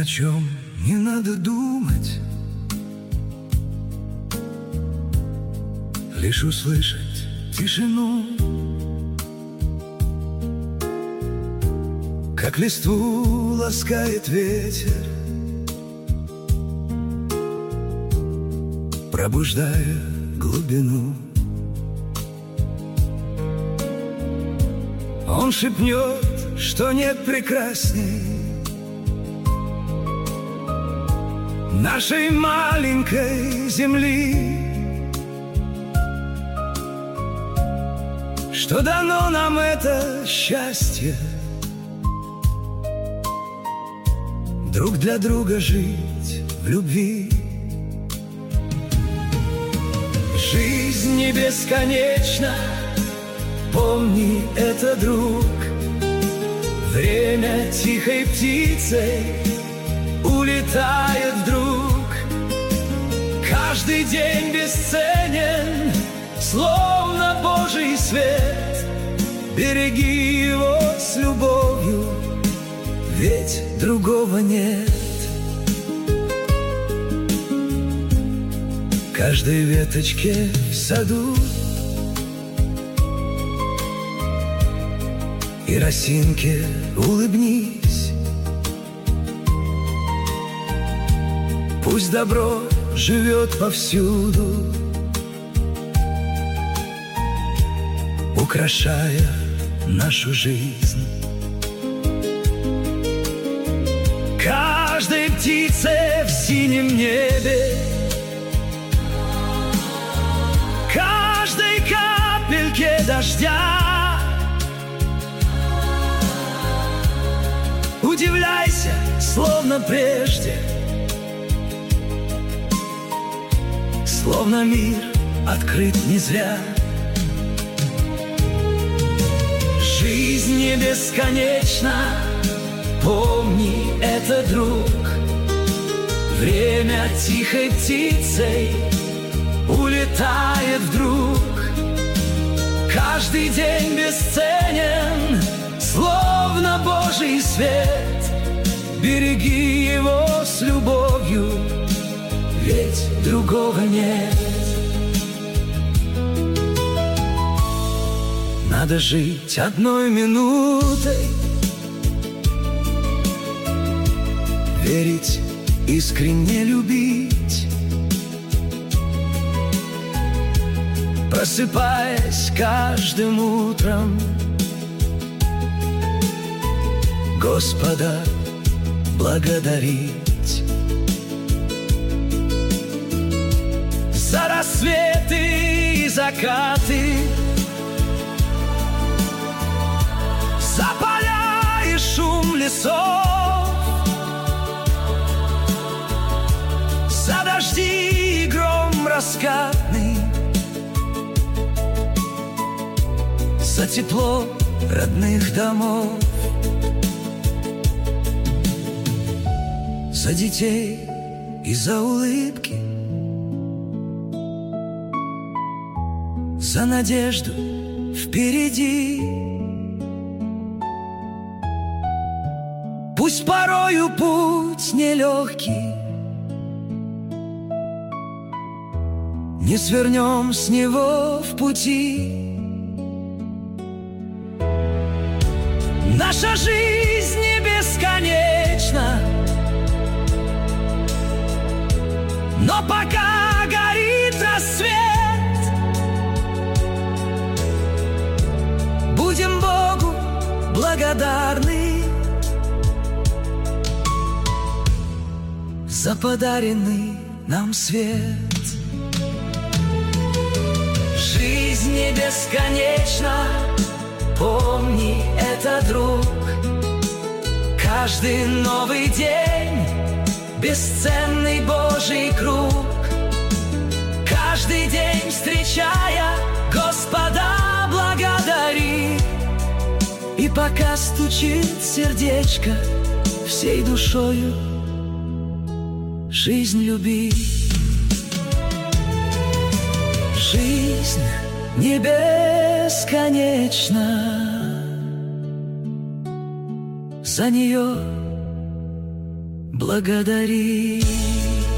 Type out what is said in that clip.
о чем не надо думать, лишь услышать тишину, как листву ласкает ветер, пробуждая глубину. Он шепнет, что нет прекрасней нашей маленькой земли, что дано нам это счастье друг для друга жить в любви. Жизнь не бесконечна, помни это, друг. Время тихой птицей улетает вдруг. Каждый день бесценен, словно Божий свет. Береги его с любовью, ведь другого нет. Каждой веточке в саду и росинке улыбнись. Пусть добро живет повсюду, украшая нашу жизнь. Каждой птице в синем небе, каждой капельке дождя удивляйся, словно прежде, словно мир открыт не зря. Жизнь не бесконечна, помни это, друг. Время тихой птицей улетает вдруг. Каждый день бесценен, словно Божий свет. Береги его с любовью, ведь другого нет. Надо жить одной минутой, верить, искренне любить, просыпаясь каждым утром, Господа благодарить. За рассветы и закаты, за поля и шум лесов, за дожди и гром раскатный, за тепло родных домов, за детей и за улыбки, за надежду впереди. Пусть порою путь нелегкий, не свернем с него в пути. Наша жизнь не бесконечна, но пока горит рассвет, будем Богу благодарны за подаренный нам свет. Жизнь не бесконечна, помни это, друг. Каждый новый день бесценный Божий круг. Каждый день встречая, Господа благодари. И пока стучит сердечко, всей душою жизнь люби. Жизнь не бесконечна, за нее благодари.